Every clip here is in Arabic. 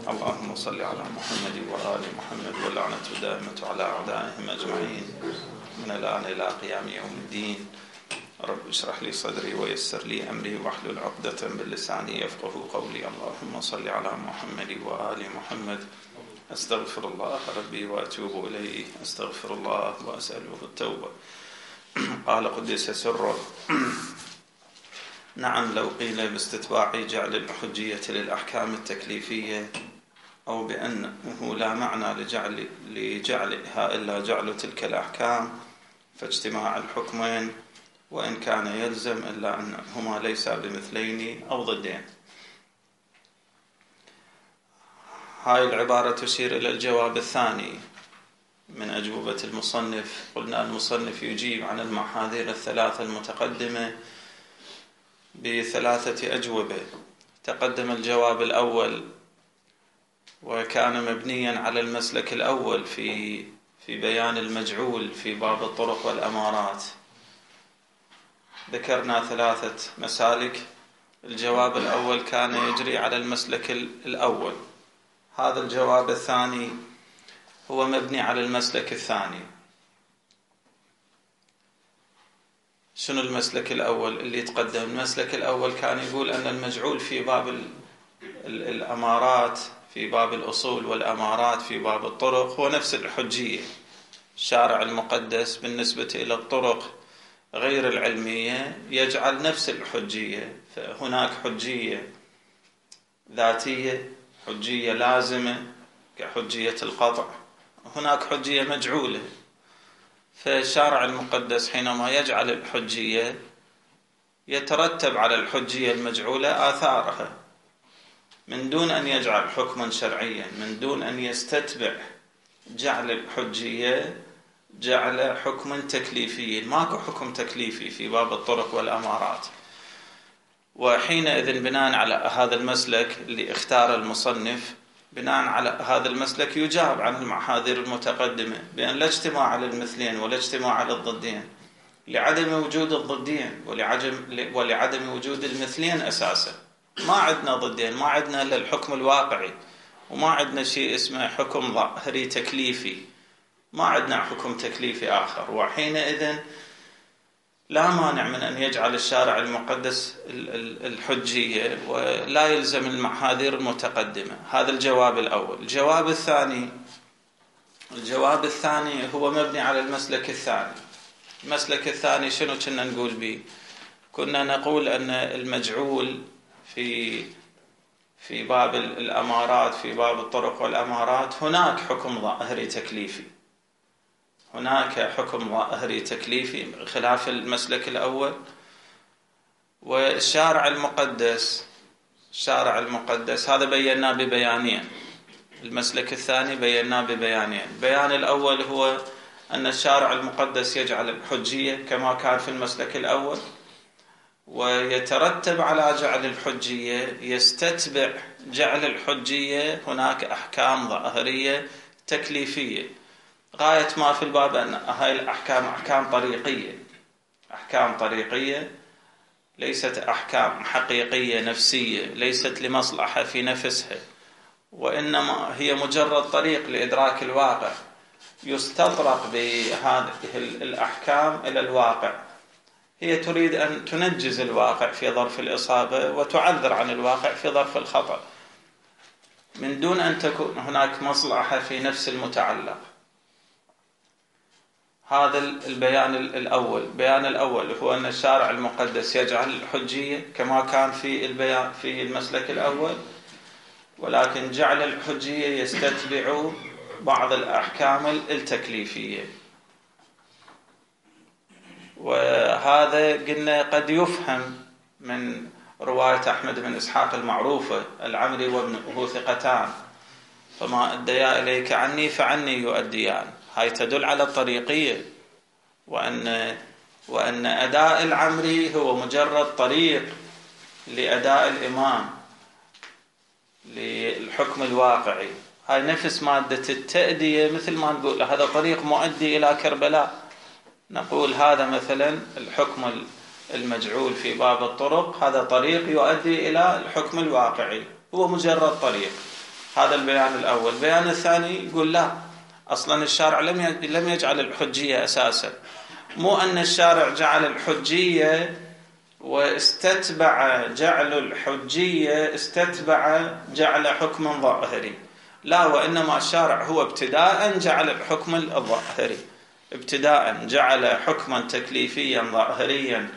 اللهم صل على محمد وآل محمد واللعنة دائمة على أعدائهم أجمعين من الآن إلى قيام يوم الدين. رب اشرح لي صدري ويسر لي أمري واحلل عقدة من لساني يفقهوا قولي. اللهم صل على محمد وآل محمد. أستغفر الله ربي وأتوب إليه، أستغفر الله وأسأله التوبة. قال قدس سره: نعم، لو قيل باستتباع جعل الحجية للأحكام التكليفية أو بأنه لا معنى لجعلها إلا جعل تلك الأحكام فاجتماع الحكمين وإن كان يلزم إلا أنهما ليسا بمثلين أو ضدين. هاي العبارة تشير إلى الجواب الثاني من أجوبة المصنف. قلنا المصنف يجيب عن المحاذير الثلاثة المتقدمة بثلاثة أجوبة. تقدم الجواب الأول وكان مبنيا على المسلك الأول في بيان المجعول في باب الطرق والأمارات. ذكرنا ثلاثة مسالك. الجواب الأول كان يجري على المسلك الأول. هذا الجواب الثاني هو مبني على المسلك الثاني. شنو المسلك الأول اللي تقدم؟ المسلك الأول كان يقول أن المجعول في باب الأمارات في باب الأصول والأمارات في باب الطرق هو نفس الحجية. الشارع المقدس بالنسبة إلى الطرق غير العلمية يجعل نفس الحجية. فهناك حجية ذاتية، حجية لازمة كحجية القطع، هناك حجية مجعولة. فالشارع المقدس حينما يجعل الحجية يترتب على الحجية المجعولة آثارها من دون أن يجعل حكما شرعيا، من دون أن يستتبع جعل الحجية جعل حكما تكليفيا. ماكو حكم تكليفي في باب الطرق والأمارات. وحينئذ بناء على هذا المسلك اللي اختار المصنف، بناء على هذا المسلك يجاب عن المحاذير المتقدمة بأن لا اجتماع على المثلين ولا اجتماع على الضدين لعدم وجود الضدين ولعدم وجود المثلين أساسا. ما عندنا ضدين، ما عندنا إلا الحكم الواقعي، وما عندنا شيء اسمه حكم ظاهري تكليفي، ما عندنا حكم تكليفي آخر. وحينئذ لا مانع من أن يجعل الشارع المقدس الحجية ولا يلزم المحاذير المتقدمة. هذا الجواب الأول. الجواب الثاني هو مبني على المسلك الثاني. المسلك الثاني شنو كنا نقول به؟ كنا نقول أن المجعول في باب الأمارات في باب الطرق والأمارات هناك حكم ظاهري تكليفي، هناك حكم ظاهري تكليفي خلاف المسلك الأول. والشارع المقدس هذا بيناه ببيانين. المسلك الثاني بيناه ببيانين. البيان الأول هو أن الشارع المقدس يجعل الحجية كما كان في المسلك الأول، ويترتب على جعل الحجية يستتبع جعل الحجية هناك أحكام ظاهرية تكليفية. غاية ما في الباب أن هاي الأحكام أحكام طريقية ليست أحكام حقيقية نفسية، ليست لمصلحة في نفسها، وإنما هي مجرد طريق لإدراك الواقع. يستطرق بهذه الأحكام إلى الواقع. هي تريد أن تنجز الواقع في ظرف الإصابة وتعذر عن الواقع في ظرف الخطأ من دون أن تكون هناك مصلحة في نفس المتعلق. هذا البيان الأول. البيان الأول هو أن الشارع المقدس يجعل الحجية كما كان في المسلك الأول، ولكن جعل الحجية يستتبع بعض الأحكام التكليفية. وهذا قلنا قد يفهم من رواية أحمد بن إسحاق المعروفة: العمري وابنه ثقتان فما أديا إليك عني فعني يؤديان. هاي تدل على الطريقية، وأن أداء العمري هو مجرد طريق لأداء الإمام للحكم الواقعي. هاي نفس مادة التأدية، مثل ما نقول هذا طريق مؤدي إلى كربلاء، نقول هذا مثلا الحكم المجعول في باب الطرق هذا طريق يؤدي إلى الحكم الواقعي، هو مجرد طريق. هذا البيان الأول. البيان الثاني يقول لا، أصلا الشارع لم يجعل الحجية أساسا، مو أن الشارع جعل الحجية واستتبع جعل الحجية استتبع جعل حكم ظاهري، لا، وإنما الشارع هو ابتداء جعل الحكم الظاهري، ابتداء جعل حكما تكليفيا ظاهريا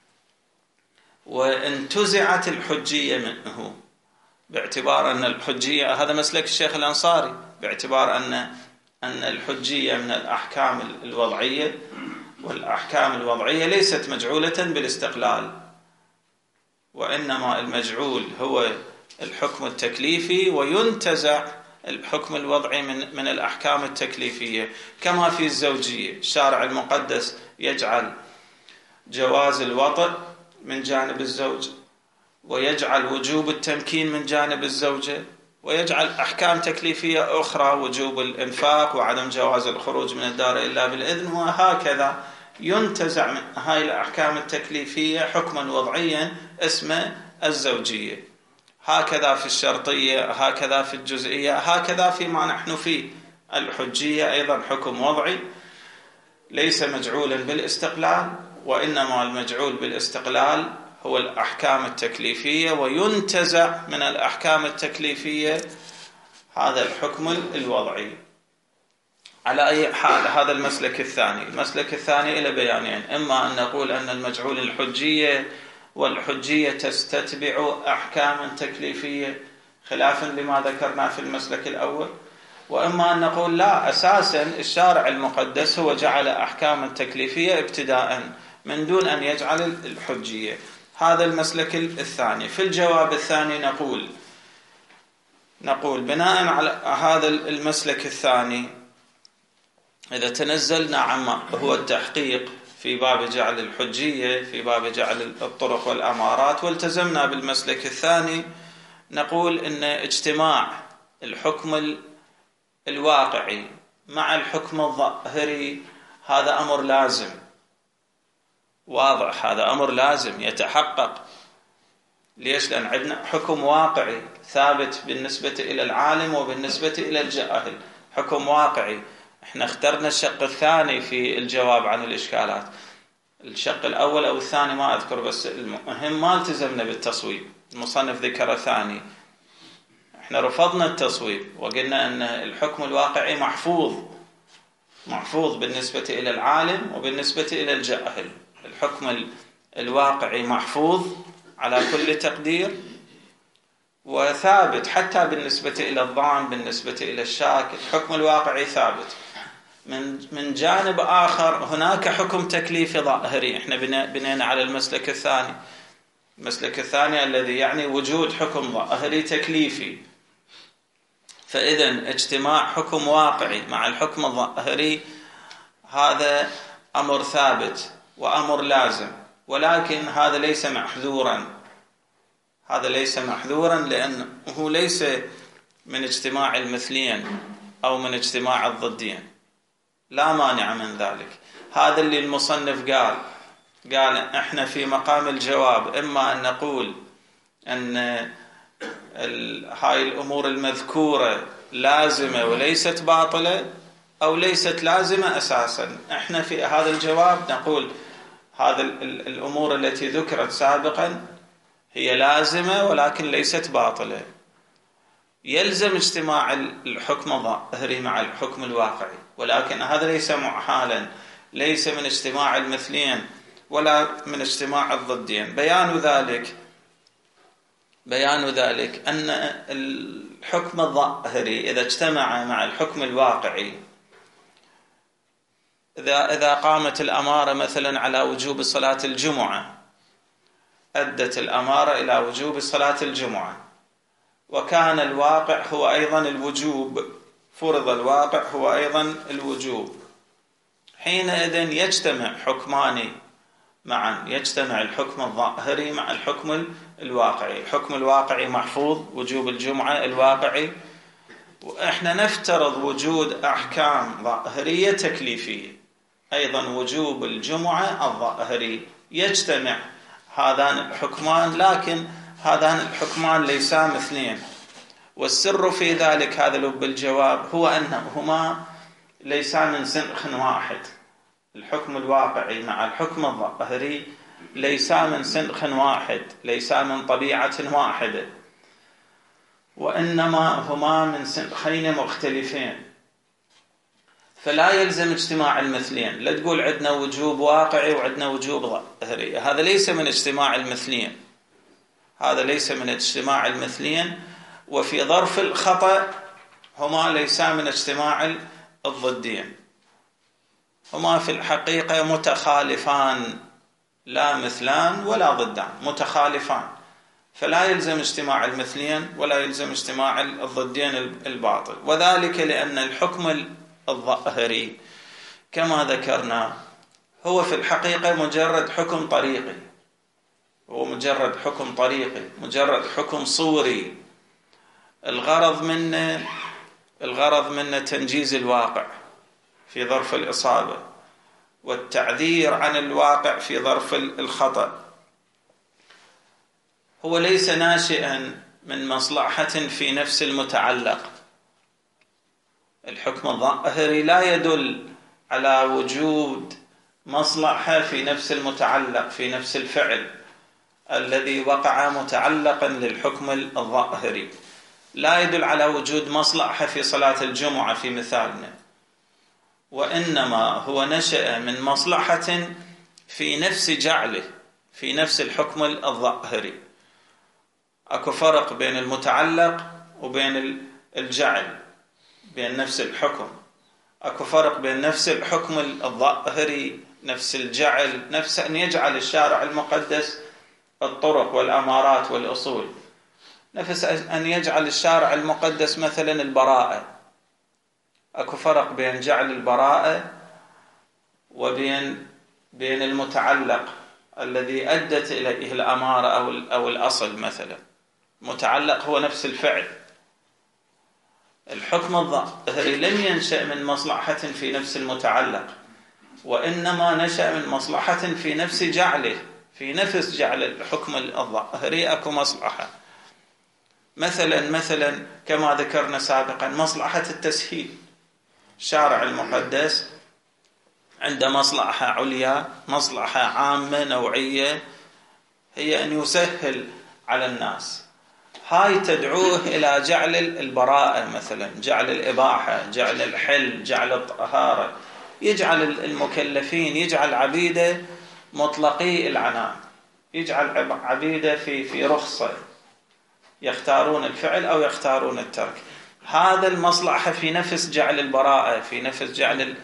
وانتزعت الحجية منه، باعتبار أن الحجية، هذا مسلك الشيخ الأنصاري، باعتبار أن الحجية من الأحكام الوضعية، والأحكام الوضعية ليست مجعولة بالاستقلال، وإنما المجعول هو الحكم التكليفي، وينتزع الحكم الوضعي من الأحكام التكليفية. كما في الزوجية، الشارع المقدس يجعل جواز الوطء من جانب الزوج، ويجعل وجوب التمكين من جانب الزوجة، ويجعل أحكام تكليفية أخرى، وجوب الإنفاق وعدم جواز الخروج من الدار إلا بالإذن، وهكذا ينتزع من هاي الأحكام التكليفية حكما وضعيا اسمه الزوجية. هكذا في الشرطية، هكذا في الجزئية، هكذا فيما نحن فيه. الحجية أيضا حكم وضعي ليس مجعولا بالاستقلال، وإنما المجعول بالاستقلال هو الأحكام التكليفية، وينتزع من الأحكام التكليفية هذا الحكم الوضعي. على أي حال، هذا المسلك الثاني. المسلك الثاني إلى بيانين: إما أن نقول أن المجعول الحجية، والحجية تستتبع أحكاما تكليفية خلافا لما ذكرنا في المسلك الأول، وإما أن نقول لا، أساسا الشارع المقدس هو جعل أحكاما تكليفية ابتداء من دون أن يجعل الحجية. هذا المسلك الثاني. في الجواب الثاني نقول بناء على هذا المسلك الثاني، إذا تنزلنا عما هو التحقيق في باب جعل الحجية، في باب جعل الطرق والأمارات، والتزمنا بالمسلك الثاني، نقول إن اجتماع الحكم الواقعي مع الحكم الظاهري هذا أمر لازم، واضح، هذا أمر لازم يتحقق. ليش؟ لأن عندنا حكم واقعي ثابت بالنسبة إلى العالم وبالنسبة إلى الجاهل، حكم واقعي. احنا اخترنا الشق الثاني في الجواب عن الإشكالات، الشق الأول أو الثاني ما أذكر، بس المهم ما التزمنا بالتصويب. المصنف ذكر ثاني، احنا رفضنا التصويب وقلنا أن الحكم الواقعي محفوظ بالنسبة إلى العالم وبالنسبة إلى الجاهل. الحكم الواقعي محفوظ على كل تقدير وثابت، حتى بالنسبة إلى الظان، بالنسبة إلى الشاك، الحكم الواقعي ثابت. من جانب آخر هناك حكم تكليفي ظاهري، احنا بنينا على المسلك الثاني، المسلك الثاني الذي يعني وجود حكم ظاهري تكليفي. فإذا اجتماع حكم واقعي مع الحكم الظاهري هذا أمر ثابت وأمر لازم، ولكن هذا ليس محذورا، هذا ليس محذورا لأنه ليس من اجتماع المثلين أو من اجتماع الضدين، لا مانع من ذلك. هذا اللي المصنف قال احنا في مقام الجواب، إما أن نقول أن هاي الأمور المذكورة لازمة وليست باطلة، أو ليست لازمة أساسا. احنا في هذا الجواب نقول هذا الأمور التي ذكرت سابقا هي لازمة ولكن ليست باطلة. يلزم اجتماع الحكم الظاهري مع الحكم الواقعي، ولكن هذا ليس محالا، ليس من اجتماع المثلين ولا من اجتماع الضدين. بيان ذلك أن الحكم الظاهري إذا اجتمع مع الحكم الواقعي، إذا قامت الأمارة مثلا على وجوب صلاة الجمعة، أدت الأمارة إلى وجوب صلاة الجمعة، وكان الواقع هو أيضا الوجوب، فرض الواقع هو أيضا الوجوب، حينئذ يجتمع حكمان معا، يجتمع الحكم الظاهري مع الحكم الواقعي. الحكم الواقعي محفوظ، وجوب الجمعة الواقعي، وإحنا نفترض وجود أحكام ظاهرية تكليفية أيضا، وجوب الجمعة الظاهري. يجتمع هذان الحكمان، لكن هذان الحكمان ليسا مثلين، والسر في ذلك، هذا لب الجواب، هو أنهما ليسا من سنخ واحد. الحكم الواقعي مع الحكم الظاهري ليسا من سنخ واحد، ليسا من طبيعة واحدة، وإنما هما من سنخين مختلفين. فلا يلزم اجتماع المثلين. لا تقول عندنا وجوب واقعي وعندنا وجوب ظاهري، هذا ليس من اجتماع المثلين، هذا ليس من اجتماع المثلين. وفي ظرف الخطأ هما ليسا من اجتماع الضدين، هما في الحقيقة متخالفان، لا مثلان ولا ضدان، متخالفان. فلا يلزم اجتماع المثلين ولا يلزم اجتماع الضدين الباطل. وذلك لأن الحكم الظاهري كما ذكرنا هو في الحقيقة مجرد حكم طريقي، هو مجرد حكم طريقي، مجرد حكم صوري. الغرض منه تنجيز الواقع في ظرف الإصابة، والتعذير عن الواقع في ظرف الخطأ. هو ليس ناشئا من مصلحة في نفس المتعلق. الحكم الظاهري لا يدل على وجود مصلحة في نفس المتعلق، في نفس الفعل الذي وقع متعلقا للحكم الظاهري. لا يدل على وجود مصلحة في صلاة الجمعة في مثالنا، وإنما هو نشأ من مصلحة في نفس جعله، في نفس الحكم الظاهري. أكو فرق بين المتعلق وبين الجعل، بين نفس الحكم. أكو فرق بين نفس الحكم الظاهري، نفس الجعل، نفس أن يجعل الشارع المقدس الطرق والأمارات والأصول، نفس أن يجعل الشارع المقدس مثلا البراءة. أكو فرق بين جعل البراءة وبين المتعلق الذي أدت إليه الأمارة أو الأصل. مثلا متعلق هو نفس الفعل. الحكم الظاهري لم ينشأ من مصلحة في نفس المتعلق، وإنما نشأ من مصلحة في نفس جعله، في نفس جعل الحكم الظاهري أكو مصلحة. مثلا كما ذكرنا سابقا مصلحة التسهيل. الشارع المقدس عنده مصلحة عليا، مصلحة عامة نوعية، هي أن يسهل على الناس. هاي تدعوه إلى جعل البراءة، مثلا جعل الإباحة، جعل الحل، جعل الطهارة. يجعل المكلفين، يجعل عبيده مطلقي العنان، يجعل عبيده في رخصة، يختارون الفعل أو يختارون الترك. هذا المصلحة في نفس جعل البراءة، في نفس جعل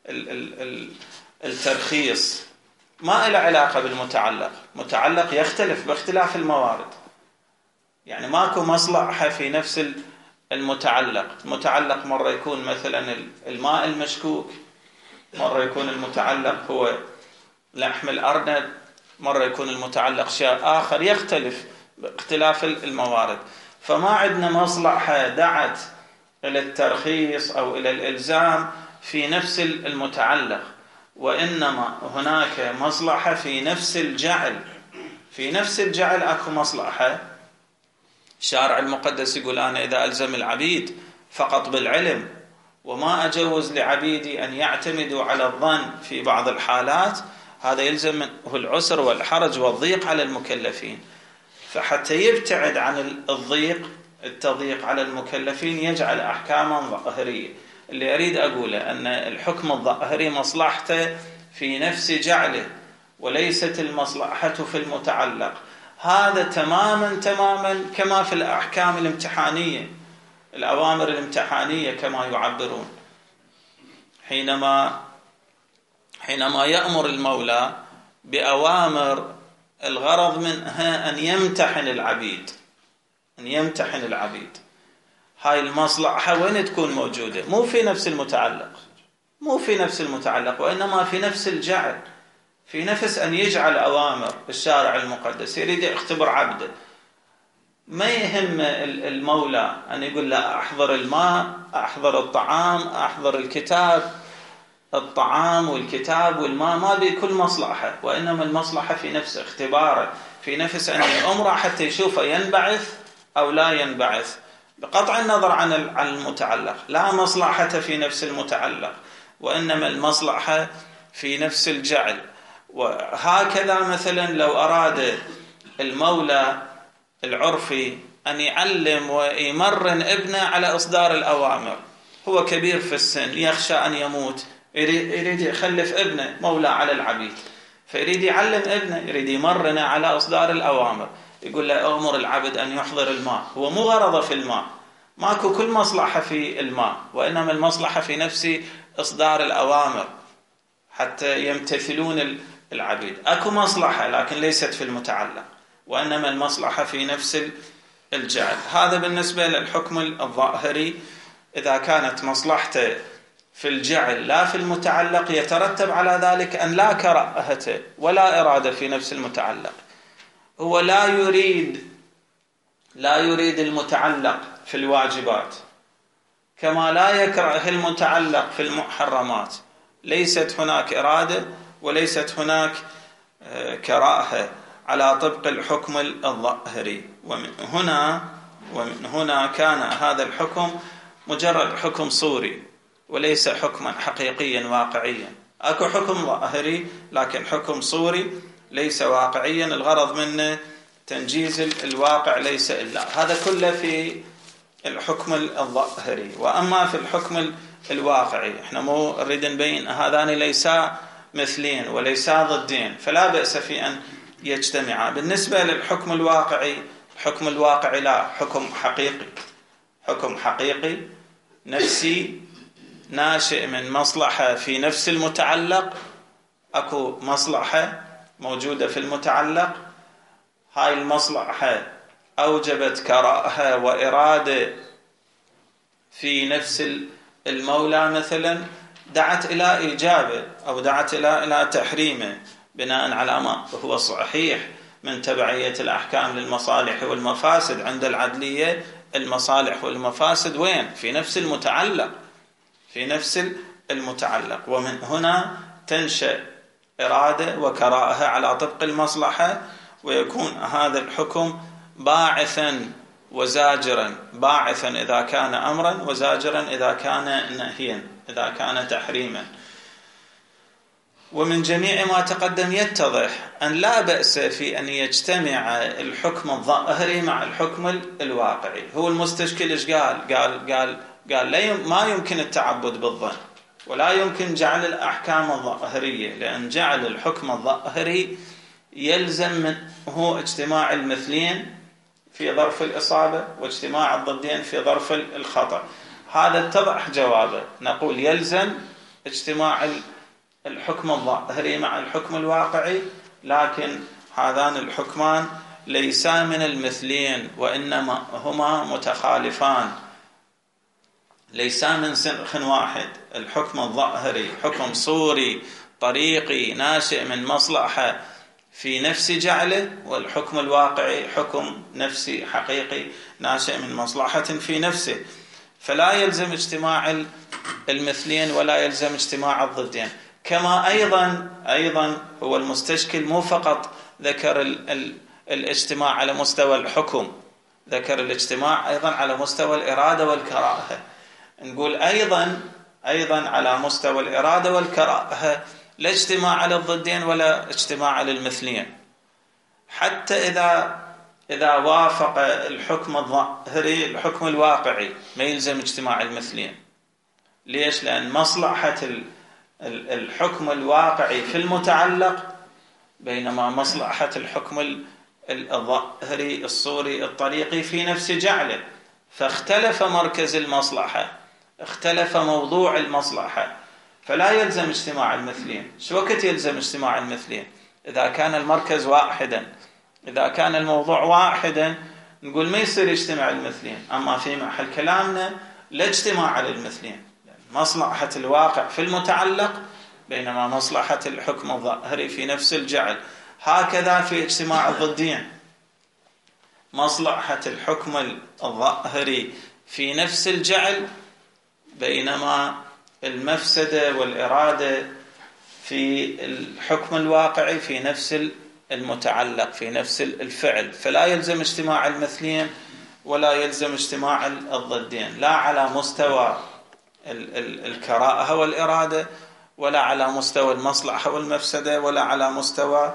الترخيص. ما له علاقة بالمتعلق. متعلق يختلف باختلاف الموارد، يعني ماكو مصلحة في نفس المتعلق. المتعلق مرة يكون مثلا الماء المشكوك، مرة يكون المتعلق هو لحم الأرنب، مرة يكون المتعلق شيء آخر، يختلف باختلاف الموارد. فما عندنا مصلحة دعت إلى الترخيص أو إلى الإلزام في نفس المتعلق، وإنما هناك مصلحة في نفس الجعل. في نفس الجعل أكو مصلحة. الشارع المقدس يقول أنا إذا ألزم العبيد فقط بالعلم وما أجوز لعبيدي أن يعتمدوا على الظن في بعض الحالات، هذا يلزم منه العسر والحرج والضيق على المكلفين. فحتى يبتعد عن التضييق على المكلفين يجعل أحكاما ظاهرية. اللي أريد أقوله أن الحكم الظاهري مصلحته في نفس جعله، وليست المصلحة في المتعلق. هذا تماما كما في الأحكام الامتحانية، الأوامر الامتحانية كما يعبرون. حينما يأمر المولى بأوامر الغرض منها أن يمتحن العبيد، هاي المصلحة وين تكون موجودة؟ مو في نفس المتعلق، وإنما في نفس الجعل، في نفس أن يجعل أوامر الشارع المقدس. يريد يختبر عبده، ما يهم المولى أن يقول لا أحضر الماء، أحضر الطعام، أحضر الكتاب. الطعام والكتاب والماء ما بكل مصلحة، وإنما المصلحة في نفس اختباره، في نفس أن يأمره حتى يشوفه ينبعث أو لا ينبعث، بقطع النظر عن المتعلق. لا مصلحة في نفس المتعلق، وإنما المصلحة في نفس الجعل. وهكذا مثلا لو أراد المولى العرفي أن يعلم ويمرن ابنه على إصدار الأوامر، هو كبير في السن يخشى أن يموت، يريد يخلف ابنه مولى على العبيد، فيريد يعلم ابنه، يريد يمرنه على إصدار الأوامر، يقول له أمر العبد أن يحضر الماء. هو مو غرضه في الماء، ماكو كل مصلحة في الماء، وإنما المصلحة في نفس إصدار الأوامر حتى يمتثلون العبيد. أكو مصلحة لكن ليست في المتعلق، وإنما المصلحة في نفس الجعل. هذا بالنسبة للحكم الظاهري. إذا كانت مصلحته في الجعل لا في المتعلق، يترتب على ذلك أن لا كراهة ولا إرادة في نفس المتعلق. هو لا يريد المتعلق في الواجبات، كما لا يكره المتعلق في المحرمات. ليست هناك إرادة وليست هناك كراهة على طبق الحكم الظاهري. ومن هنا كان هذا الحكم مجرد حكم صوري وليس حكما حقيقيا واقعيا. أكو حكم ظاهري لكن حكم صوري ليس واقعيا، الغرض منه تنجيز الواقع ليس إلا. هذا كله في الحكم الظاهري. وأما في الحكم الواقعي احنا مو نريد نبين هذان ليسا مثلين وليسا ضدين، فلا بأس في أن يجتمعا. بالنسبة للحكم الواقعي، الحكم الواقعي لا، حكم حقيقي نفسي ناشئ من مصلحة في نفس المتعلق. أكو مصلحة موجودة في المتعلق، هاي المصلحة أوجبت كراهة وإرادة في نفس المولى، مثلا دعت إلى إيجابه أو دعت إلى تحريمه بناء على ما هو صحيح من تبعية الأحكام للمصالح والمفاسد. عند العدلية المصالح والمفاسد وين؟ في نفس المتعلق. ومن هنا تنشأ إرادة وكراهة على طبق المصلحة، ويكون هذا الحكم باعثا وزاجرا، باعثا إذا كان أمرا وزاجرا إذا كان نهيا، إذا كان تحريما. ومن جميع ما تقدم يتضح أن لا بأس في أن يجتمع الحكم الظاهري مع الحكم الواقعي. هو المستشكل إيش قال ما يمكن التعبد بالظن، ولا يمكن جعل الأحكام الظاهرية، لأن جعل الحكم الظاهري يلزم منه اجتماع المثلين في ظرف الإصابة واجتماع الضدين في ظرف الخطأ. هذا اتضح جوابه، نقول يلزم اجتماع الحكم الظاهري مع الحكم الواقعي، لكن هذان الحكمان ليسا من المثلين، وإنما هما متخالفان، ليسا من سنخ واحد. الحكم الظاهري حكم صوري طريقي ناشئ من مصلحة في نفس جعله، والحكم الواقعي حكم نفسي حقيقي ناشئ من مصلحة في نفسه. فلا يلزم اجتماع المثلين ولا يلزم اجتماع الضدين. كما أيضا هو المستشكل مو فقط ذكر الاجتماع على مستوى الحكم، ذكر الاجتماع أيضا على مستوى الإرادة والكراهة. نقول أيضا على مستوى الإرادة والكراهة لا اجتماع على الضدين ولا اجتماع على المثلين. حتى إذا وافق الحكم الظاهري الحكم الواقعي ما يلزم اجتماع المثلين. ليش؟ لأن مصلحة الحكم الواقعي في المتعلق، بينما مصلحة الحكم الظاهري الصوري الطريقي في نفس جعله. فاختلف مركز المصلحة، اختلف موضوع المصلحة، فلا يلزم اجتماع المثلين. شو وقت يلزم اجتماع المثلين؟ إذا كان المركز واحدا، إذا كان الموضوع واحدا نقول ما يصير يجتمع المثلين. أما في محل كلامنا لا اجتماع على المثلين، مصلحة الواقع في المتعلق بينما مصلحة الحكم الظاهري في نفس الجعل. هكذا في اجتماع الضدين، مصلحة الحكم الظاهري في نفس الجعل بينما المفسدة والإرادة في الحكم الواقعي في نفس المتعلق في نفس الفعل. فلا يلزم اجتماع المثلين ولا يلزم اجتماع الضدين، لا على مستوى الكراهة والإرادة، ولا على مستوى المصلحة والمفسدة، ولا على مستوى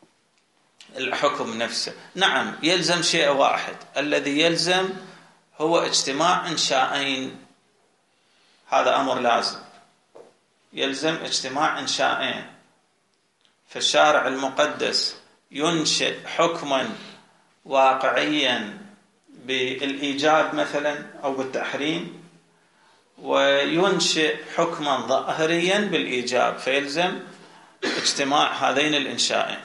الحكم نفسه. نعم يلزم شيء واحد، الذي يلزم هو اجتماع إنشائين، هذا أمر لازم، يلزم اجتماع إنشائين. فالشارع المقدس ينشئ حكما واقعيا بالإيجاب مثلا أو بالتحريم، وينشئ حكما ظاهريا بالإيجاب، فيلزم اجتماع هذين الإنشائين.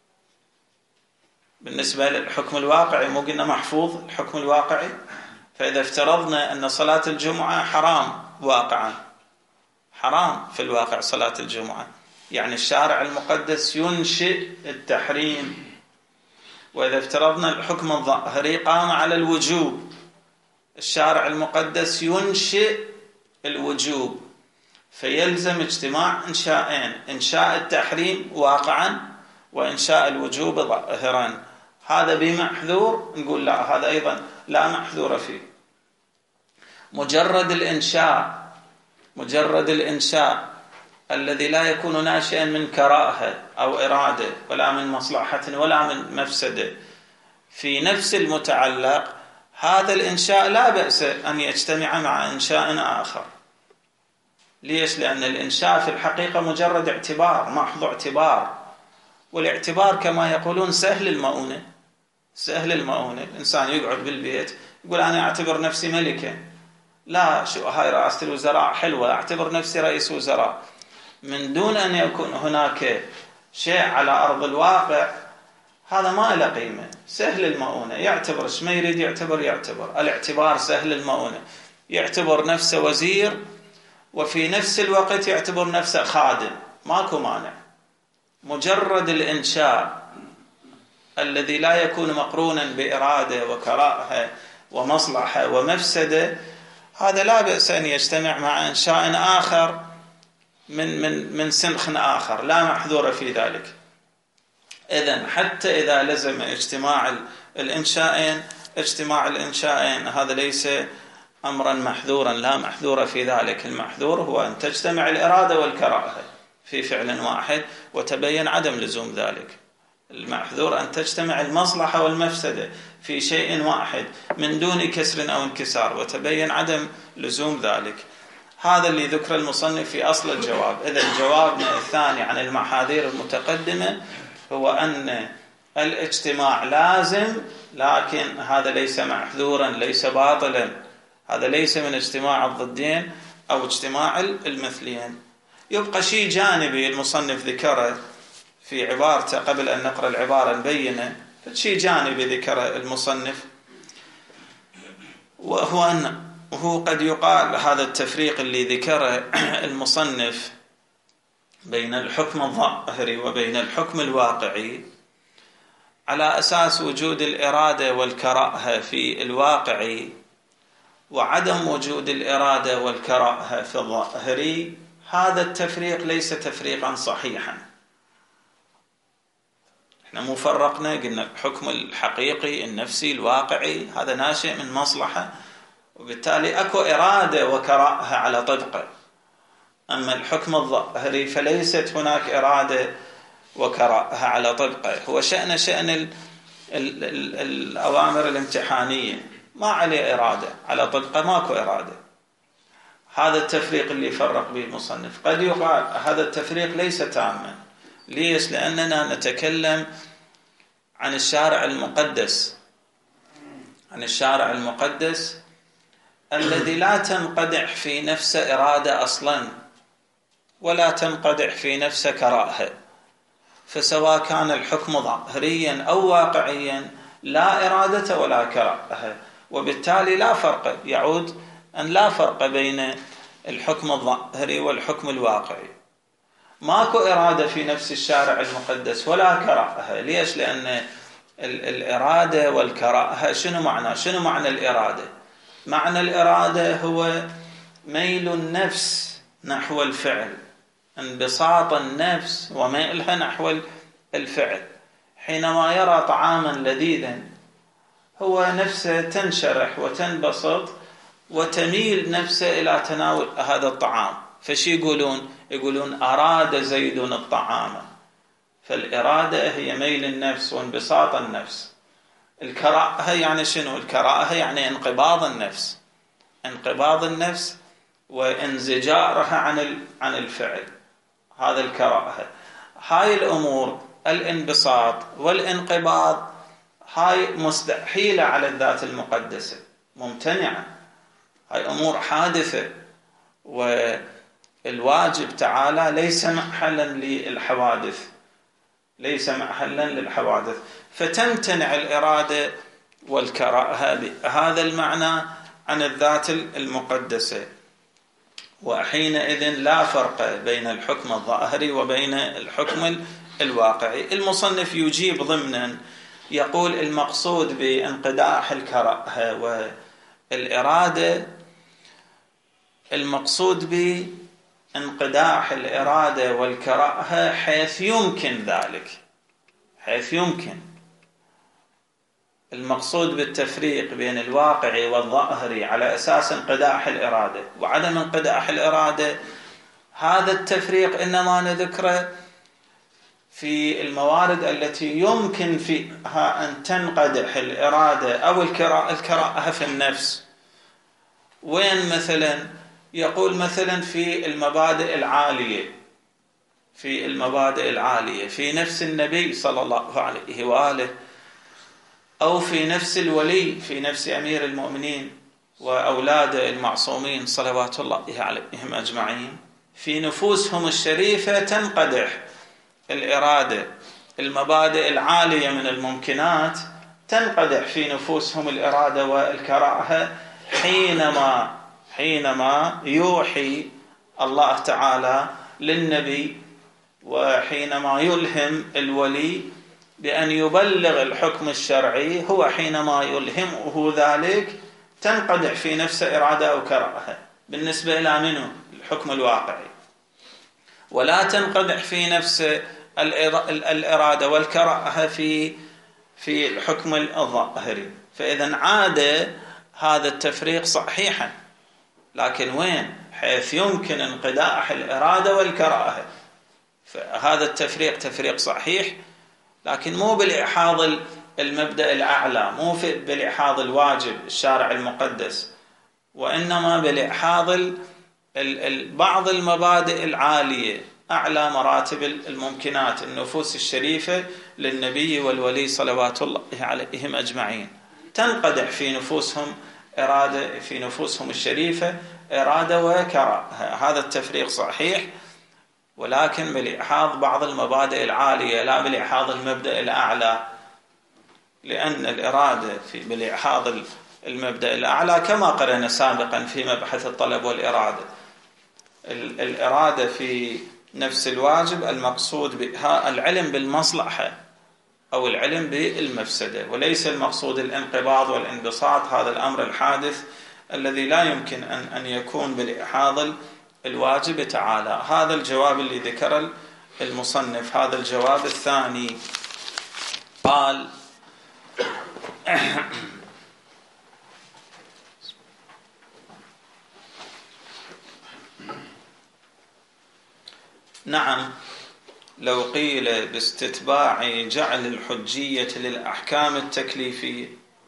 بالنسبة للحكم الواقعي مو قلنا محفوظ الحكم الواقعي؟ فإذا افترضنا أن صلاة الجمعة حرام واقعا، حرام في الواقع صلاة الجمعة، يعني الشارع المقدس ينشئ التحريم. وإذا افترضنا الحكم الظاهري قام على الوجوب، الشارع المقدس ينشئ الوجوب، فيلزم اجتماع إنشائين، إنشاء التحريم واقعا وإنشاء الوجوب ظاهرا. هذا بمحذور؟ نقول لا، هذا أيضا لا محذور فيه. مجرد الإنشاء الذي لا يكون ناشئا من كراهة أو إرادة ولا من مصلحة ولا من مفسدة في نفس المتعلق، هذا الإنشاء لا بأس أن يجتمع مع إنشاء آخر. ليش؟ لأن الإنشاء في الحقيقة مجرد اعتبار، محض اعتبار، والاعتبار كما يقولون سهل المؤونة. سهل المؤونة، الإنسان يقعد بالبيت يقول أنا أعتبر نفسي ملكة، لا شو هاي رئاسة الوزراء حلوة، أعتبر نفسي رئيس وزراء، من دون أن يكون هناك شيء على أرض الواقع، هذا ما له قيمة. سهل المؤونة، يعتبر ايش ما يريد يعتبر، الاعتبار سهل المؤونة، يعتبر نفسه وزير وفي نفس الوقت يعتبر نفسه خادم، ماكو مانع. مجرد الإنشاء الذي لا يكون مقرونا بإرادة وكراهة ومصلحة ومفسدة، هذا لا بأس أن يجتمع مع إنشاء آخر من سنخ آخر، لا محذور في ذلك. إذن حتى إذا لزم اجتماع الإنشائين هذا ليس أمرا محذورا، لا محذور في ذلك. المحذور هو أن تجتمع الإرادة والكراهة في فعل واحد وتبين عدم لزوم ذلك. المحذور أن تجتمع المصلحة والمفسدة في شيء واحد من دون كسر أو انكسار وتبين عدم لزوم ذلك. هذا اللي ذكر المصنف في أصل الجواب. إذا جوابنا الثاني عن المحاذير المتقدمة هو أن الاجتماع لازم، لكن هذا ليس محذورا، ليس باطلا، هذا ليس من اجتماع الضدين أو اجتماع المثلين. يبقى شيء جانبي المصنف ذكره في عبارته، قبل أن نقرأ العبارة نبينه، شيء جانبي ذكره المصنف، وهو أنه قد يقال هذا التفريق اللي ذكره المصنف بين الحكم الظاهري وبين الحكم الواقعي على أساس وجود الإرادة والكراهة في الواقعي وعدم وجود الإرادة والكراهة في الظاهري، هذا التفريق ليس تفريقا صحيحا. احنا مو فرقنا، قلنا الحكم الحقيقي النفسي الواقعي هذا ناشئ من مصلحة، وبالتالي أكو إرادة وكراهة على طبقه. أما الحكم الظاهري فليست هناك إرادة وكراهة على طبقه، هو شأن الأوامر الامتحانية ما عليه إرادة على طبقه، ماكو إرادة. هذا التفريق اللي فرق به المصنف. قد يقال هذا التفريق ليس تاما. ليش؟ لأننا نتكلم عن الشارع المقدس، عن الشارع المقدس الذي لا تنقدح في نفسه إرادة أصلا ولا تنقدح في نفسه كراهة، فسواء كان الحكم ظاهريا أو واقعيا لا إرادة ولا كراهة، وبالتالي لا فرق، يعود أن لا فرق بين الحكم الظاهري والحكم الواقعي. ماكو إرادة في نفس الشارع المقدس ولا كراهة. ليش؟ لأن الإرادة والكراهة شنو معنى الإرادة؟ معنى الإرادة هو ميل النفس نحو الفعل، انبساط النفس وميلها نحو الفعل. حينما يرى طعاما لذيذا هو نفسه تنشرح وتنبسط وتميل نفسه إلى تناول هذا الطعام. فشي يقولون أراد زيد الطعام. فالإرادة هي ميل النفس وانبساط النفس. الكراهة يعني شنو؟ الكراهة يعني انقباض النفس، انقباض النفس وانزجارها عن الفعل، هذا الكراهة. هاي الأمور الانبساط والانقباض هاي مستحيلة على الذات المقدسة، ممتنعة، هاي أمور حادثة، والواجب تعالى ليس محلا للحوادث، ليس محلا للحوادث. فتمتنع الإرادة والكراهة بهذا المعنى عن الذات المقدسة. وحينئذ لا فرق بين الحكم الظاهري وبين الحكم الواقعي. المصنف يجيب ضمنا يقول المقصود بانقداح الكراهة والإرادة، المقصود بانقداح الإرادة والكراهة حيث يمكن ذلك، حيث يمكن. المقصود بالتفريق بين الواقعي والظاهري على أساس انقداح الإرادة وعدم انقداح الإرادة، هذا التفريق إنما نذكره في الموارد التي يمكن فيها أن تنقدح الإرادة أو الكراهة في النفس. وين مثلا؟ يقول مثلا في المبادئ العالية، في المبادئ العالية في نفس النبي صلى الله عليه وآله، أو في نفس الولي، في نفس أمير المؤمنين وأولاده المعصومين صلوات الله عليهم أجمعين، في نفوسهم الشريفة تنقدح الإرادة. المبادئ العالية من الممكنات تنقدح في نفوسهم الإرادة والكراهة حينما يوحي الله تعالى للنبي، وحينما يلهم الولي بأن يبلغ الحكم الشرعي، هو حينما يلهمه ذلك تنقدح في نفسه إرادة أو كراهة بالنسبة إلى منه الحكم الواقعي، ولا تنقدح في نفسه الإرادة والكراهة في الحكم الظاهري. فإذا عاد هذا التفريق صحيحا، لكن وين؟ حيث يمكن انقداح الإرادة والكراهة، فهذا التفريق تفريق صحيح، لكن مو بالإحاض المبدأ الأعلى، مو بالإحاض الواجب الشارع المقدس، وإنما بالإحاض بعض المبادئ العالية، أعلى مراتب الممكنات، النفوس الشريفة للنبي والولي صلوات الله عليهم أجمعين، تنقدح في نفوسهم إرادة، في نفوسهم الشريفة إرادة وكراهة. هذا التفريق صحيح، ولكن بالإحاض بعض المبادئ العالية، لا بالإحاض المبدأ الأعلى، لأن الإرادة بالإحاض المبدأ الأعلى كما قرأنا سابقا في مبحث الطلب والإرادة، الإرادة في نفس الواجب المقصود بها العلم بالمصلحة أو العلم بالمفسدة، وليس المقصود الانقباض والانبساط، هذا الأمر الحادث الذي لا يمكن أن يكون بالإحاض الواجب تعالى. هذا الجواب اللي ذكر المصنف. هذا الجواب الثاني قال نعم، لو قيل باستتباع جعل الحجية للأحكام التكليفية،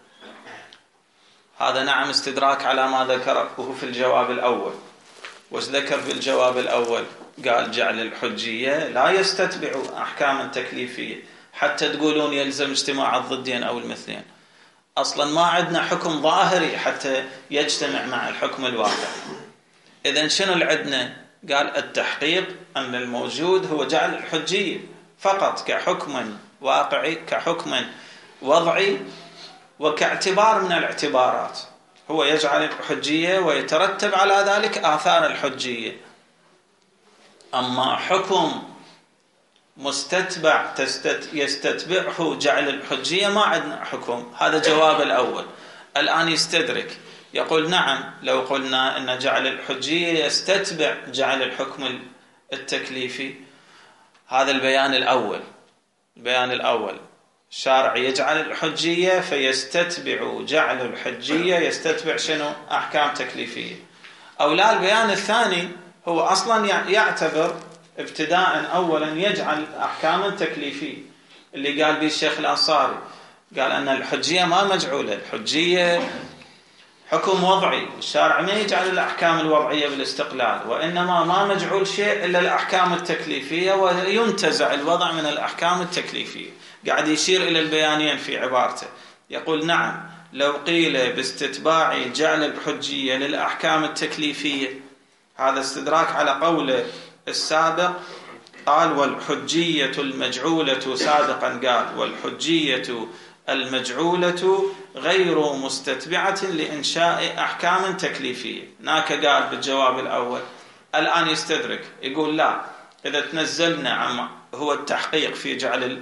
هذا نعم استدراك على ما ذكره في الجواب الأول. وش ذكر في الجواب الأول؟ قال جعل الحجية لا يستتبع أحكاما تكليفية حتى تقولون يلزم اجتماع الضدين أو المثلين. أصلا ما عندنا حكم ظاهري حتى يجتمع مع الحكم الواقعي. إذن شنو اللي عندنا؟ قال التحقيق أن الموجود هو جعل الحجية فقط كحكم واقعي، كحكم وضعي، وكاعتبار من الاعتبارات، هو يجعل الحجية ويترتب على ذلك آثار الحجية. أما حكم مستتبع يستتبعه جعل الحجية ما عندنا حكم. هذا جواب الأول. الآن يستدرك، يقول نعم لو قلنا أن جعل الحجية يستتبع جعل الحكم التكليفي، هذا البيان الأول. البيان الأول الشارع يجعل الحجية فيستتبع جعل الحجية يستتبع شنو؟ أحكام تكليفية. أو لا، البيان الثاني هو أصلا يعتبر ابتداء أولا يجعل أحكاما تكليفية، اللي قال به الشيخ الأنصاري، قال أن الحجية ما مجعولة، الحجية حكم وضعي، الشارع ما يجعل الأحكام الوضعية بالاستقلال، وإنما ما مجعول شيء إلا الأحكام التكليفية، وينتزع الوضع من الأحكام التكليفية. قاعد يشير إلى البيانين في عبارته، يقول نعم لو قيل باستتباع جعل الحجية للأحكام التكليفية، هذا استدراك على قوله السابق، قال والحجية المجعولة، سابقا قال والحجية المجعولة غير مستتبعة لإنشاء أحكام تكليفية. هناك قال بالجواب الأول، الآن يستدرك يقول لا، إذا تنزلنا عن هو التحقيق في جعل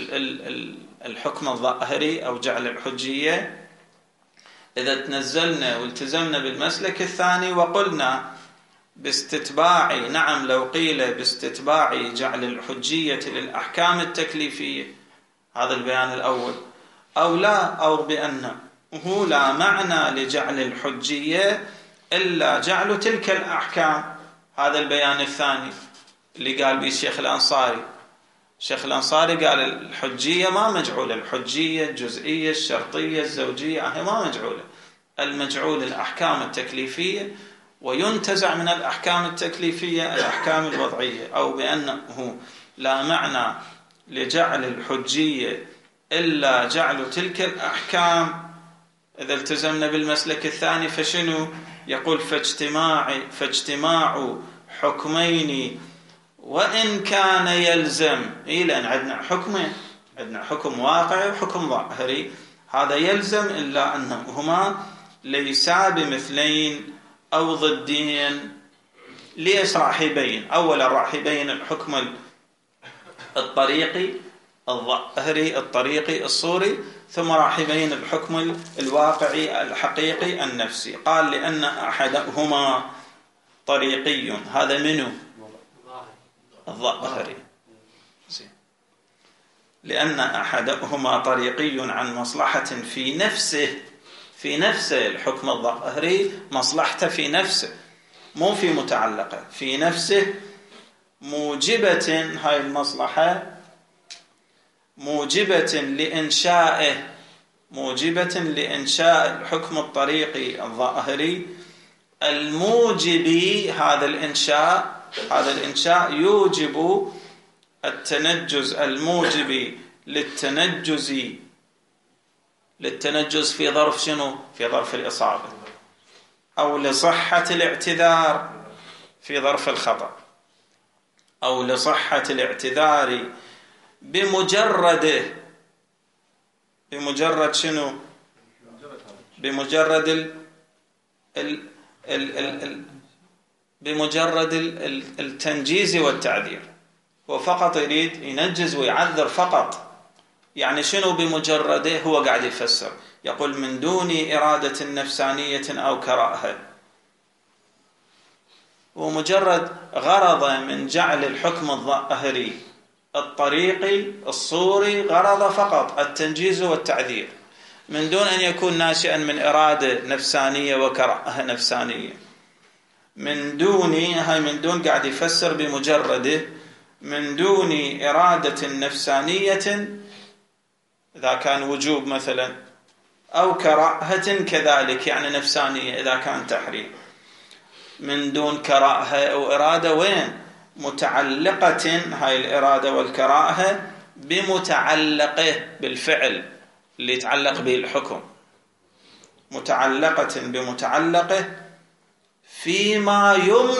الحكم الظاهري أو جعل الحجية، إذا تنزلنا والتزمنا بالمسلك الثاني وقلنا باستتباع، نعم لو قيل باستتباع جعل الحجية للأحكام التكليفية، هذا البيان الأول، أو لا، أو بأنه لا معنى لجعل الحجية إلا جعل تلك الأحكام، هذا البيان الثاني اللي قال به الشيخ الأنصاري. الشيخ الأنصاري قال الحجية ما مجعولة، الحجية الجزئية الشرطية الزوجية هي ما مجعولة، المجعول الأحكام التكليفية، وينتزع من الأحكام التكليفية الأحكام الوضعية. أو بأنه لا معنى لجعل الحجية إلا جعل تلك الأحكام، إذا التزمنا بالمسلك الثاني فشنو؟ يقول فاجتماع حكمين وإن كان يلزم، لأن عندنا حكمين، عندنا حكم واقعي وحكم ظاهري، هذا يلزم إلا أنهما ليسا بمثلين أو ضدين. ليش راح يبين؟ أولا راح يبين الحكم الطريقي الظاهري الطريقي الصوري، ثم راح يبين الحكم الواقعي الحقيقي النفسي. قال لأن أحدهما طريقي، هذا منه الظاهري، لأن أحدهما طريقي عن مصلحة في نفسه الحكم الظاهري مصلحته في نفسه مو في متعلقه، في نفسه، موجبة، هاي المصلحة موجبة لإنشاء الحكم الطريقي الظاهري الموجب، هذا الإنشاء يوجب التنجز، الموجب للتنجز في ظرف شنو؟ في ظرف الإصابة، أو لصحة الاعتذار في ظرف الخطأ، أو لصحة الاعتذار بمجرد شنو؟ بمجرد التنجيز والتعذير. هو فقط يريد ينجز ويعذر فقط، يعني شنو بمجرده؟ هو قاعد يفسر، يقول من دون إرادة نفسانية أو كراهة، ومجرد غرض من جعل الحكم الظاهري الطريقي الصوري غرض فقط التنجيز والتعذير، من دون أن يكون ناشئا من إرادة نفسانية وكراهة نفسانية، من دون قاعد يفسر بمجرده، من دون إرادة نفسانية إذا كان وجوب مثلا، أو كراهة كذلك يعني نفسانية إذا كان تحريم، من دون كراهة أو إرادة، وين؟ متعلقة، هاي الإرادة والكراهة بمتعلقه بالفعل اللي يتعلق به الحكم، متعلقة بمتعلقه فيما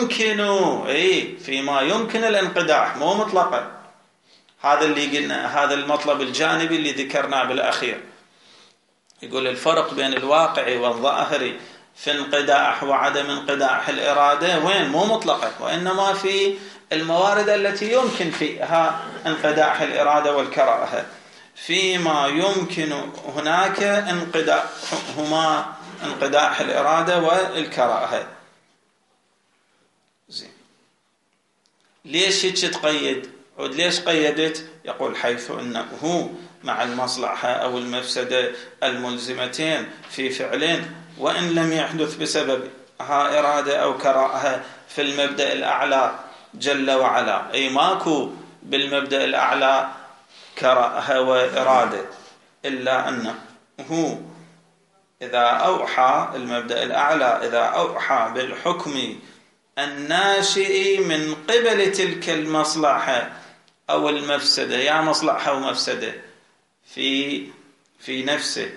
يمكن الانقداح، مو مطلقا. هذا اللي قلنا، هذا المطلب الجانبي اللي ذكرناه بالأخير. يقول الفرق بين الواقعي والظاهري في انقداح وعدم انقداح الإرادة وين؟ مو مطلقا، وإنما في الموارد التي يمكن فيها انقداح الإرادة والكراهة، فيما يمكن هناك انقداح الإرادة والكراهة. زين، ليش هيك تقيد؟ ليش قيدت؟ يقول حيث أنه مع المصلحة أو المفسدة الملزمتين في فعلين وإن لم يحدث بسبب إرادة أو كراهة في المبدأ الأعلى جل وعلا، أي ماكو بالمبدأ الأعلى كراهة وإرادة، إلا أنه إذا أوحى المبدأ الأعلى إذا أوحى بالحكم الناشئ من قبل تلك المصلحة أو المفسدة، يا مصلحة ومفسدة في نفسه.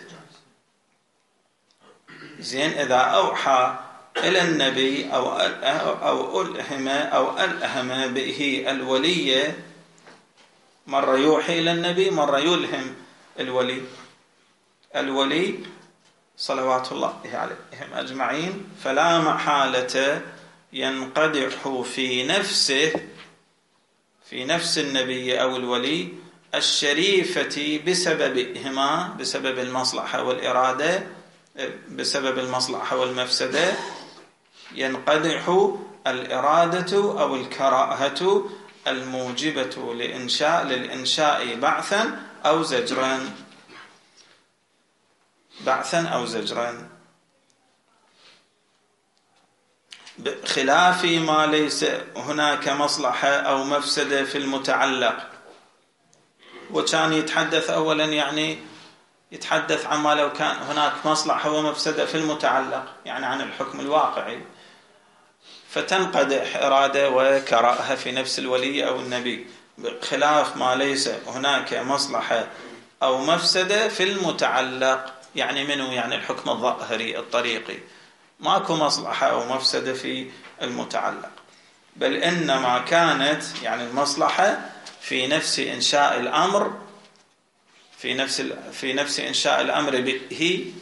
زين، إذا أوحى إلى النبي أو ألهم به الولي، مرة يوحي إلى النبي مرة يلهم الولي صلوات الله عليهم أجمعين، فلا محالة ينقدح في نفس النبي أو الولي الشريفة بسبب المصلحة والإرادة، بسبب المصلحة والمفسدة، ينقدح الإرادة أو الكراهة الموجبة للإنشاء بعثا أو زجرا، بخلاف ما ليس هناك مصلحة أو مفسدة في المتعلق. وكان يتحدث أولا يعني يتحدث عما لو كان هناك مصلحة ومفسدة في المتعلق، يعني عن الحكم الواقعي، فتنقدح إرادة وكراهة في نفس الولي أو النبي، بخلاف ما ليس هناك مصلحة أو مفسدة في المتعلق، يعني منه يعني الحكم الظاهري الطريقي، ماكو مصلحة أو مفسدة في المتعلق، بل إنما كانت يعني المصلحة في نفس إنشاء الأمر، في نفس إنشاء الأمر به،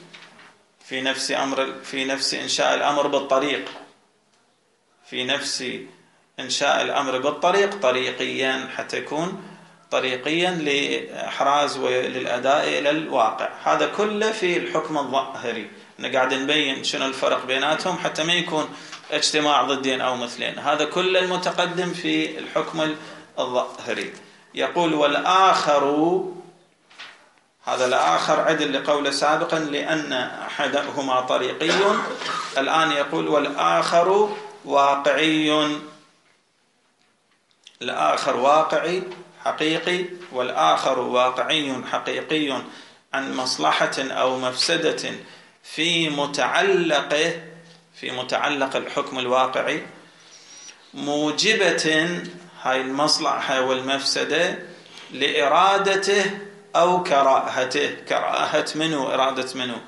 في نفس إنشاء الأمر بالطريق، في نفس إنشاء الأمر بالطريق طريقيا، حتى يكون طريقيا لإحراز وللأداء إلى الواقع. هذا كله في الحكم الظاهري، قاعد نبين شنو الفرق بيناتهم حتى ما يكون اجتماع ضدين أو مثلين. هذا كله المتقدم في الحكم الظاهري. يقول والآخر، هذا الآخر عدل لقول سابقا لأن أحدهما طريقي، الآن يقول والآخر واقعي، الآخر واقعي حقيقي، والآخر واقعي حقيقي عن مصلحة أو مفسدة في متعلق الحكم الواقعي، موجبة هاي المصلحة والمفسدة لإرادته أو كراهته. كراهة منه، إرادة منه؟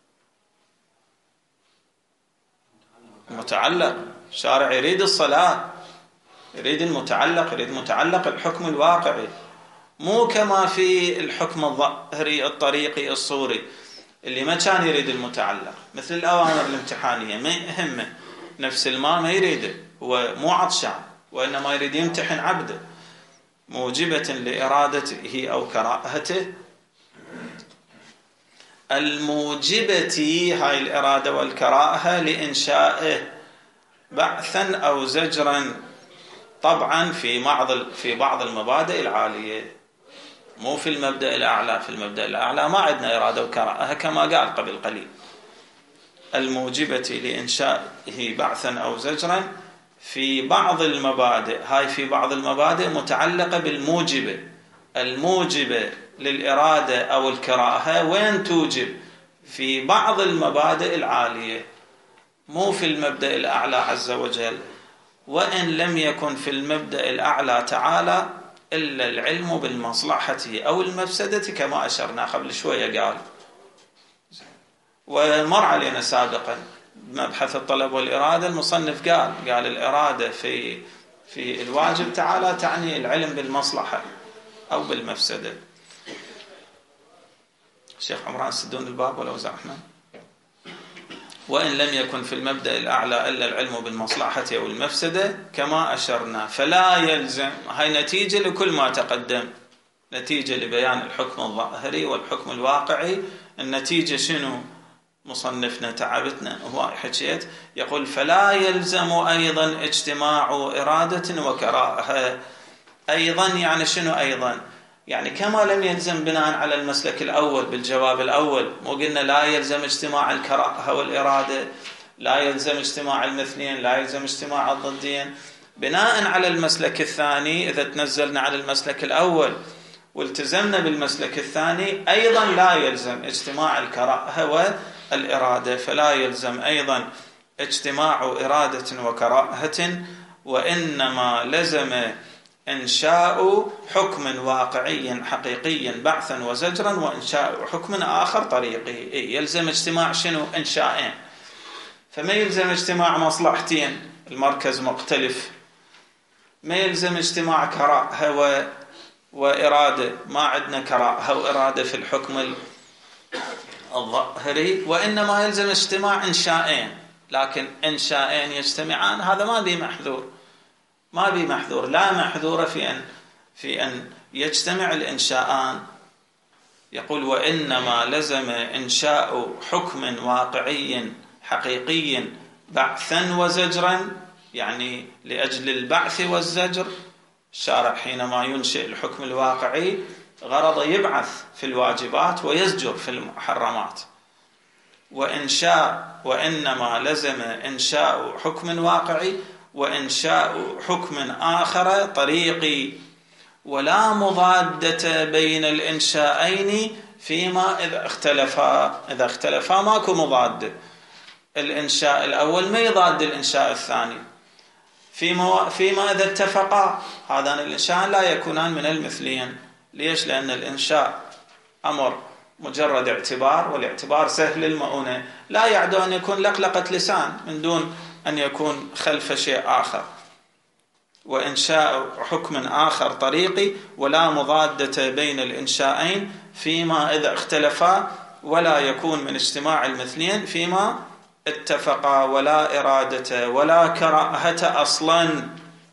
متعلق. شارع يريد الصلاة، يريد متعلق الحكم الواقعي، مو كما في الحكم الظاهري الطريقي الصوري اللي ما كان يريد المتعلق، مثل الأوامر الامتحانية ما يهمه، نفس الماء ما يريده، هو مو عطشان وإنما يريد يمتحن عبده، موجبة لإرادته أو كراهته، الموجبة هاي الإرادة والكراهة لإنشائه بعثا أو زجرا، طبعا في بعض المبادئ العالية، مو في المبدأ الأعلى. في المبدأ الأعلى ما عندنا إرادة وكراهة كما قال قبل قليل. الموجبة لإنشائه بعثا أو زجرا في بعض المبادئ، هاي في بعض المبادئ متعلقة بالموجبة، الموجبة للإرادة أو الكراهة وين توجب؟ في بعض المبادئ العالية، مو في المبدأ الأعلى عز وجل. وإن لم يكن في المبدأ الأعلى تعالى إلا العلم بالمصلحة أو المفسدة كما أشرنا قبل شوية قال، ومر علينا سابقا مبحث الطلب والإرادة، المصنف قال الإرادة في الواجب تعالى تعني العلم بالمصلحة أو بالمفسدة. الشيخ عمران سدون الباب ولو زحمة. وإن لم يكن في المبدأ الأعلى إلا العلم بالمصلحة أو المفسدة كما أشرنا، فلا يلزم، هاي نتيجة لكل ما تقدم، نتيجة لبيان الحكم الظاهري والحكم الواقعي. النتيجة شنو؟ مصنفنا تعبتنا هو حكيت، يقول فلا يلزم أيضا اجتماع إرادة وكراهة أيضا يعني شنو أيضا؟ يعني كما لم يلزم بناء على المسلك الأول بالجواب الأول، مو قلنا لا يلزم اجتماع الكراهة والإرادة، لا يلزم اجتماع المثلين، لا يلزم اجتماع الضدين. بناء على المسلك الثاني إذا تنزلنا على المسلك الأول والتزمنا بالمسلك الثاني أيضا لا يلزم اجتماع الكراهة والإرادة، فلا يلزم أيضا اجتماع إرادة وكراهة، وإنما لزم إنشاء حكم واقعي حقيقي بعثا وزجرا، وإنشاء حكم آخر طريقي. يلزم اجتماع شنو؟ إنشائين. فما يلزم اجتماع مصلحتين، المركز مختلف. ما يلزم اجتماع كراهة وإرادة، ما عندنا كراهة وإرادة في الحكم الظاهري، وإنما يلزم اجتماع إنشائين. لكن إنشائين يجتمعان هذا ما به محذور، ما به محذور، لا محذور في أن يجتمع الإنشاءان. يقول وإنما لزم إنشاء حكم واقعي حقيقي بعثا وزجرا، يعني لأجل البعث والزجر. الشارع حينما ينشئ الحكم الواقعي غرض يبعث في الواجبات ويزجر في المحرمات. وإنما لزم إنشاء حكم واقعي وإنشاء حكم آخر طريقي، ولا مضادة بين الإنشاءين فيما إذا اختلفا ماكو مضادة. الإنشاء الأول ما يضاد الإنشاء الثاني فيما إذا اتفقا. هذان الإنشاء لا يكونان من المثلين. ليش؟ لأن الإنشاء أمر مجرد اعتبار، والاعتبار سهل المؤونة، لا يعدو أن يكون لقلقة لسان من دون أن يكون خلف شيء آخر. وإنشاء حكم آخر طريقي، ولا مضادة بين الإنشاءين فيما إذا اختلفا، ولا يكون من اجتماع المثلين فيما اتفقا، ولا إرادة ولا كراهة أصلا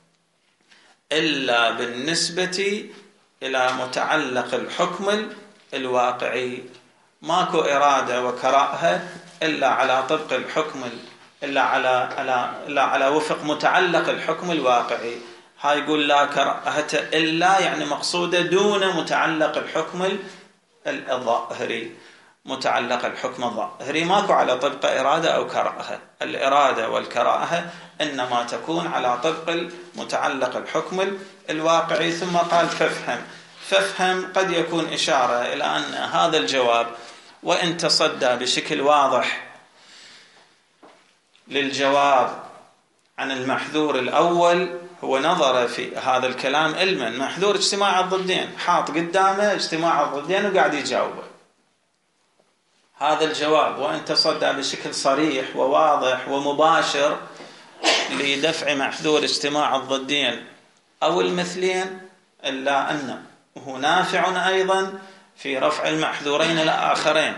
إلا بالنسبة إلى متعلق الحكم الواقعي. ماكو إرادة وكراهة إلا على طبق الحكم، إلا على وفق متعلق الحكم الواقعي. هاي يقول لا كراهة إلا يعني مقصودة دون متعلق الحكم الظاهري. متعلق الحكم الظاهري ماكو على طبق إرادة أو كراهة. الإرادة والكراهة إنما تكون على طبق متعلق الحكم الواقعي. ثم قال فافهم قد يكون إشارة إلى أن هذا الجواب وإن تصدى بشكل واضح للجواب عن المحذور الأول، هو نظر في هذا الكلام علما محذور اجتماع الضدين، حاط قدامه اجتماع الضدين وقاعد يجاوبه. هذا الجواب وإن تصدى بشكل صريح وواضح ومباشر لدفع محذور اجتماع الضدين أو المثلين، إلا أنه نافع أيضا في رفع المحذورين الآخرين.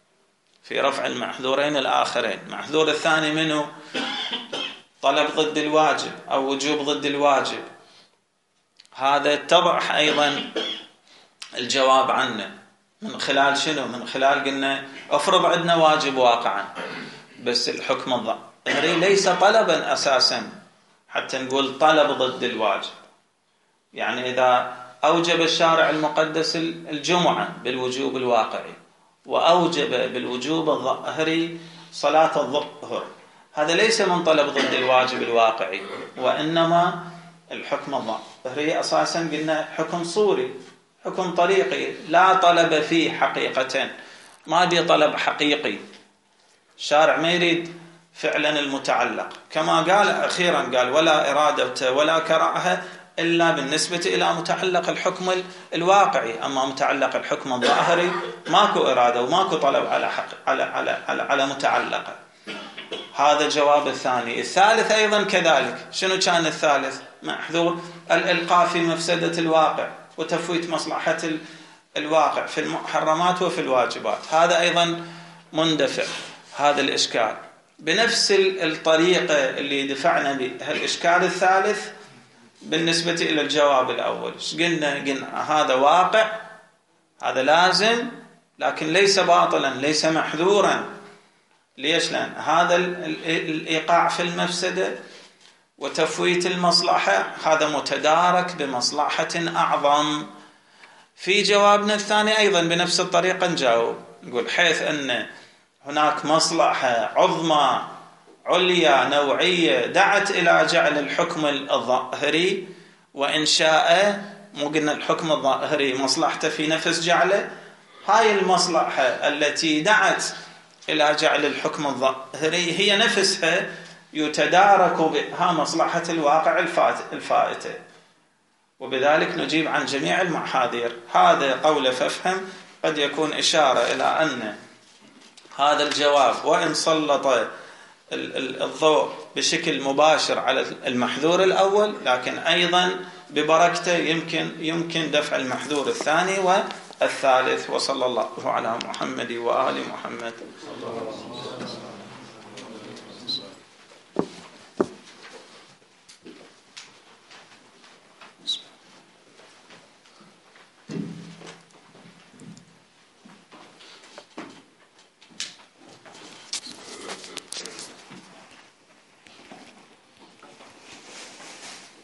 المحذور الثاني منه طلب ضد الواجب أو وجوب ضد الواجب. هذا يتضح أيضا الجواب عنه من خلال شنو؟ من خلال قلنا افرض عندنا واجب واقعا، بس الحكم الظاهري ليس طلبا أساسا حتى نقول طلب ضد الواجب. يعني إذا أوجب الشارع المقدس الجمعة بالوجوب الواقعي، وأوجب بالوجوب الظاهري صلاة الظهر، هذا ليس من طلب ضد الواجب الواقعي، وإنما الحكم الظاهري أساسا قلنا حكم صوري، حكم طريقي، لا طلب فيه حقيقة، ما بي طلب حقيقي. الشارع ما يريد فعلا المتعلق، كما قال أخيرا قال ولا إرادة ولا كراهة إلا بالنسبة إلى متعلق الحكم الواقعي. أما متعلق الحكم الظاهري ماكو إرادة وماكو طلب على متعلقه. هذا الجواب الثاني. الثالث أيضا كذلك. شنو كان الثالث؟ محذور الإلقاء في مفسدة الواقع وتفويت مصلحة الواقع في المحرمات وفي الواجبات. هذا أيضا مندفع هذا الإشكال بنفس الطريقة اللي دفعنا بها الإشكال الثالث بالنسبة إلى الجواب الأول. قلنا هذا واقع، هذا لازم، لكن ليس باطلا، ليس محذورا. ليش؟ لأن هذا الإيقاع في المفسدة وتفويت المصلحة هذا متدارك بمصلحة أعظم. في جوابنا الثاني أيضا بنفس الطريقة نجاوب، نقول حيث أن هناك مصلحة عظمى عليا نوعية دعت إلى جعل الحكم الظاهري، وإن شاء، مو قلنا الحكم الظاهري مصلحته في نفس جعله، هاي المصلحة التي دعت إلى جعل الحكم الظاهري هي نفسها يتدارك بها مصلحة الواقع الفائتة، وبذلك نجيب عن جميع المحاذير. هذا قول فافهم قد يكون إشارة إلى أن هذا الجواب وإن سلط الضوء بشكل مباشر على المحذور الأول، لكن أيضا ببركته يمكن دفع المحذور الثاني والثالث. وصلى الله على محمد وآل محمد.